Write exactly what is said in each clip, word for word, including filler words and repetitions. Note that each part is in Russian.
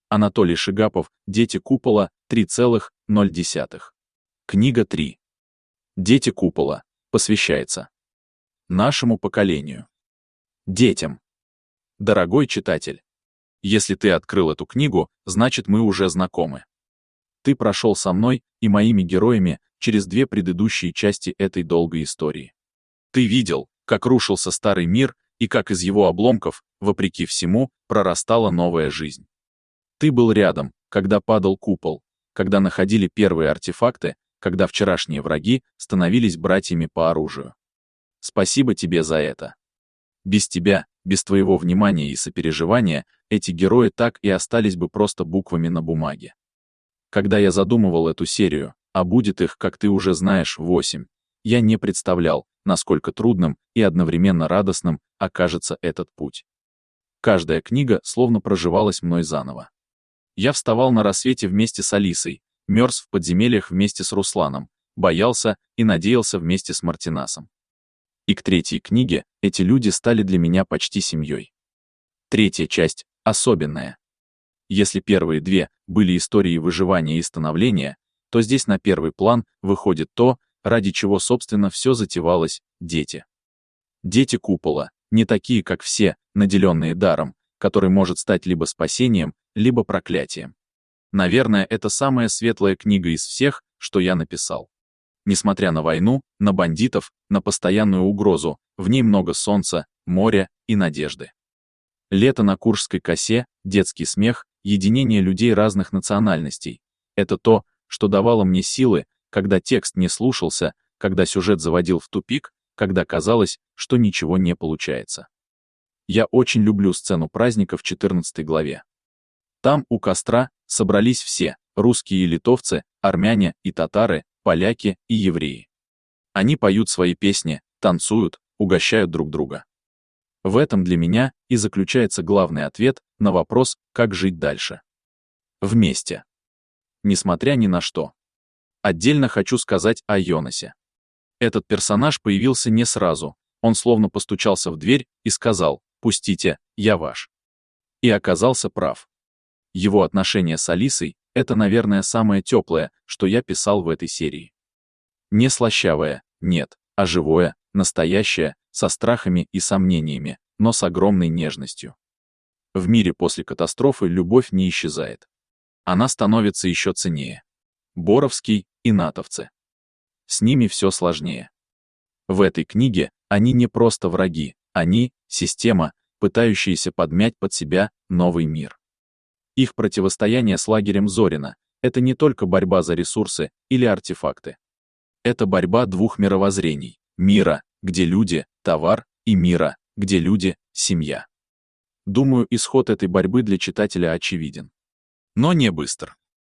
Анатолий Шигапов, «Дети купола», три целых ноль десятых. Книга три. «Дети купола» посвящается нашему поколению. Детям. Дорогой читатель, если ты открыл эту книгу, значит мы уже знакомы. Ты прошел со мной и моими героями через две предыдущие части этой долгой истории. Ты видел, как рушился старый мир и как из его обломков, вопреки всему, прорастала новая жизнь. Ты был рядом, когда падал купол, когда находили первые артефакты, когда вчерашние враги становились братьями по оружию. Спасибо тебе за это. Без тебя, без твоего внимания и сопереживания, эти герои так и остались бы просто буквами на бумаге. Когда я задумывал эту серию, а будет их, как ты уже знаешь, восемь, я не представлял, насколько трудным и одновременно радостным окажется этот путь. Каждая книга словно проживалась мной заново. Я вставал на рассвете вместе с Алисой, мерз в подземельях вместе с Русланом, боялся и надеялся вместе с Мартинасом. И к третьей книге эти люди стали для меня почти семьей. Третья часть особенная. Если первые две были историей выживания и становления, то здесь на первый план выходит то, ради чего, собственно, все затевалось — дети. Дети купола, не такие, как все, наделенные даром, который может стать либо спасением, либо проклятием. Наверное, это самая светлая книга из всех, что я написал. Несмотря на войну, на бандитов, на постоянную угрозу, в ней много солнца, моря и надежды. Лето на Куршской косе, детский смех, единение людей разных национальностей — это то, что давало мне силы, когда текст не слушался, когда сюжет заводил в тупик, когда казалось, что ничего не получается. Я очень люблю сцену праздника в четырнадцатой главе. Там у костра собрались все — русские и литовцы, армяне и татары, поляки и евреи. Они поют свои песни, танцуют, угощают друг друга. В этом для меня и заключается главный ответ на вопрос, как жить дальше. Вместе. Несмотря ни на что. Отдельно хочу сказать о Йонасе. Этот персонаж появился не сразу, он словно постучался в дверь и сказал: «Пустите, я ваш». И оказался прав. Его отношение с Алисой — это, наверное, самое теплое, что я писал в этой серии. Не слащавое, нет, а живое, настоящее, со страхами и сомнениями, но с огромной нежностью. В мире после катастрофы любовь не исчезает. Она становится еще ценнее. Боровский и натовцы. С ними все сложнее. В этой книге они не просто враги, они — система, пытающаяся подмять под себя новый мир. Их противостояние с лагерем Зорина — это не только борьба за ресурсы или артефакты. Это борьба двух мировоззрений — мира, где люди — товар, и мира, где люди — семья. Думаю, исход этой борьбы для читателя очевиден. Но не быстро.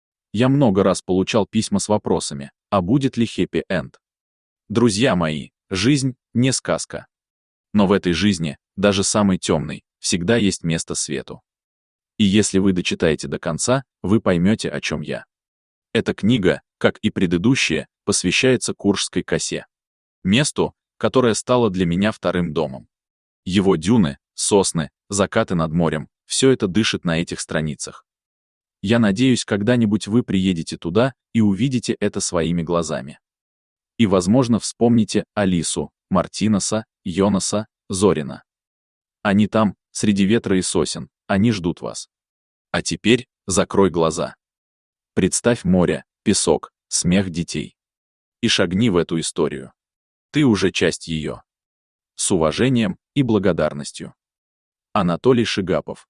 Я много раз получал письма с вопросами, а будет ли хэппи-энд. Друзья мои, жизнь — не сказка. Но в этой жизни, даже самой темной, всегда есть место свету. И если вы дочитаете до конца, вы поймете, о чем я. Эта книга, как и предыдущие, посвящается Куршской косе. Месту, которое стало для меня вторым домом. Его дюны, сосны, закаты над морем — все это дышит на этих страницах. Я надеюсь, когда-нибудь вы приедете туда и увидите это своими глазами. И, возможно, вспомните Алису, Мартинаса, Йонаса, Зорина. Они там, среди ветра и сосен, они ждут вас. А теперь закрой глаза. Представь море, песок, смех детей. И шагни в эту историю. Ты уже часть ее. С уважением и благодарностью. Анатолий Шигапов.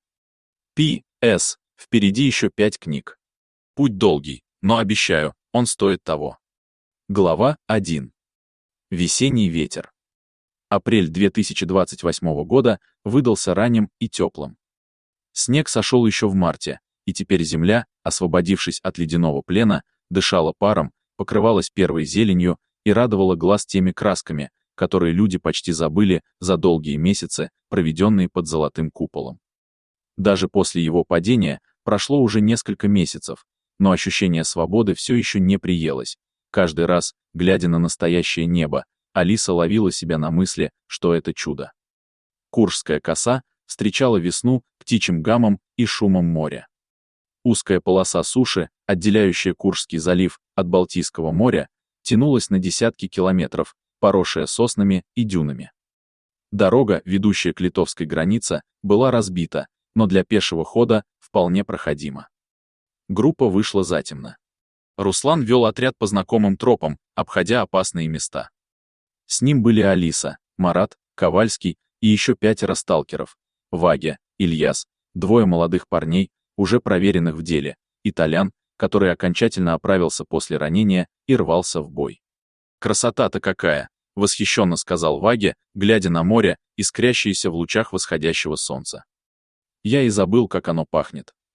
Пи Эс. Впереди еще пять книг. Путь долгий, но обещаю, он стоит того. Глава один. Весенний ветер. Апрель две тысячи двадцать восьмого года выдался ранним и теплым. Снег сошел еще в марте, и теперь земля, освободившись от ледяного плена, дышала паром, покрывалась первой зеленью и радовала глаз теми красками, которые люди почти забыли за долгие месяцы, проведенные под золотым куполом. Даже после его падения прошло уже несколько месяцев, но ощущение свободы все еще не приелось. Каждый раз, глядя на настоящее небо, Алиса ловила себя на мысли, что это чудо. Куршская коса встречала весну птичьим гамом и шумом моря. Узкая полоса суши, отделяющая Куршский залив от Балтийского моря, тянулась на десятки километров, поросшая соснами и дюнами. Дорога, ведущая к литовской границе, была разбита, но для пешего хода вполне проходима. Группа вышла затемно. Руслан вел отряд по знакомым тропам, обходя опасные места. С ним были Алиса, Марат, Ковальский и еще пятеро сталкеров: Вагя, Ильяс, двое молодых парней, уже проверенных в деле, и Толян, который окончательно оправился после ранения и рвался в бой. «Красота-то какая!» — восхищенно сказал Ваге, глядя на море, искрящееся в лучах восходящего солнца. «Я и забыл, как оно пахнет».